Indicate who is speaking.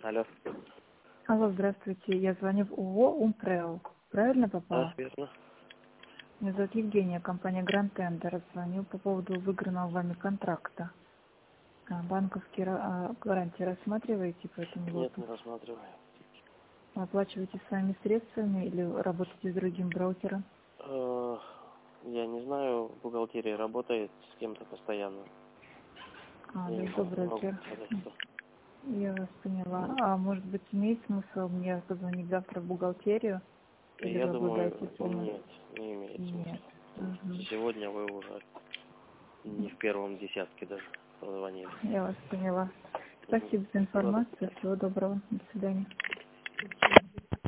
Speaker 1: Алло.
Speaker 2: Алло, здравствуйте. Я звоню в ООО «Умпрео». Правильно попала?
Speaker 1: Да, верно.
Speaker 2: Меня зовут Евгения, компания Grand Tender. Звоню по поводу выигранного вами контракта. Банковские гарантии рассматриваете по этому
Speaker 1: Нет,
Speaker 2: лоту?
Speaker 1: не рассматриваю.
Speaker 2: Оплачиваете своими средствами или работаете с другим брокером?
Speaker 1: Я не знаю, бухгалтерия работает с кем-то постоянно. Я
Speaker 2: Другой
Speaker 1: не могу
Speaker 2: брокер.
Speaker 1: сказать, кто.
Speaker 2: Я вас поняла. А может быть, имеет смысл мне позвонить завтра в бухгалтерию? Или
Speaker 1: Я
Speaker 2: вы обладаете
Speaker 1: думаю,
Speaker 2: полной?
Speaker 1: нет, не имеет
Speaker 2: Нет.
Speaker 1: смысла. Потому что
Speaker 2: Мгм.
Speaker 1: сегодня вы уже не в первом десятке даже позвонили.
Speaker 2: Я вас поняла.
Speaker 1: Мгм.
Speaker 2: Спасибо за
Speaker 1: Всего
Speaker 2: информацию.
Speaker 1: доброго.
Speaker 2: Всего доброго. До свидания.